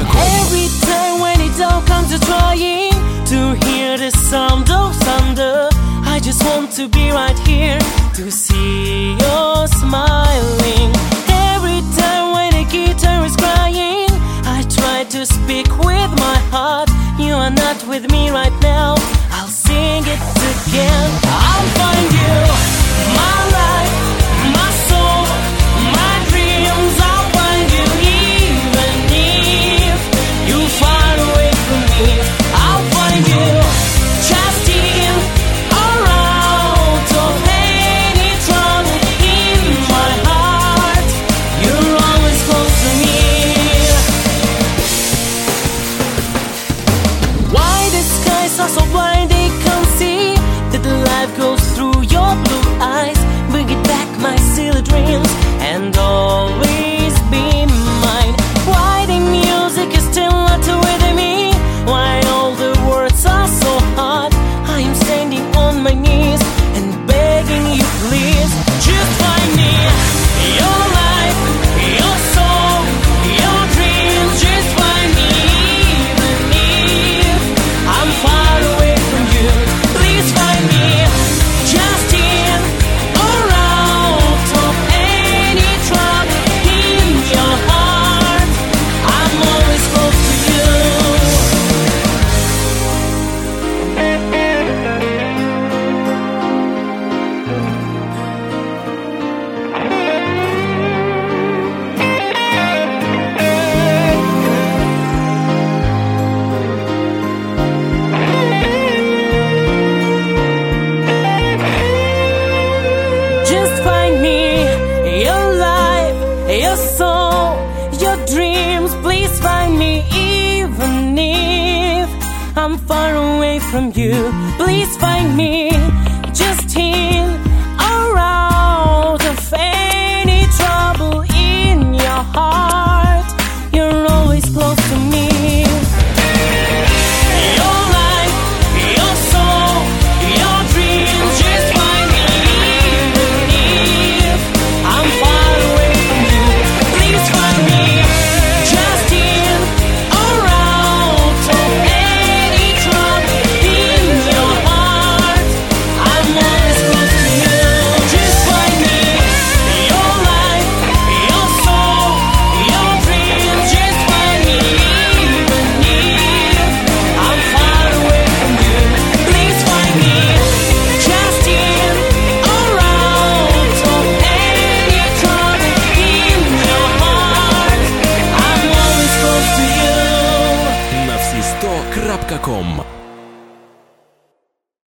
www.radiostar.com. Every time when it all comes to trying to hear the sound of thunder, I just want to be right here to see you smiling. Every time when a guitar is crying, I try to speak with my heart. You are not with me right now, I'll sing it again. I'll find you, my life, my soul, my dreams. I'll find you even if you're far away from me. I'll find you just in or out of any trouble in my heart. You're always close to me. Why the skies are so blind they can't see that the light goes through your blue eyes? Bring it back my silly dreams and always be mine. Why the music is still not with me? Why all the words are so hard? I am standing on my knees and begging you please, just find me your life, your soul, your dreams. Just find me even if I'm far away from you. Please find me just in or out of any trouble in your heart. I'm always close to you. Just find me your life, your soul, your dreams. Please find me even if I'm far away from you. Please find me just in or out of any trouble in your heart. You're always close to me. Your life, your soul, your dreams. Just find me even if I'm far away from you. Please find me just in or out of any trouble in your heart. I'm always close to you. Just find me your life, your soul, your dreams. Just find me even if I'm far away from you. Please find me just in or out of any trouble in your heart. I'm always close to you. На всі 100.com.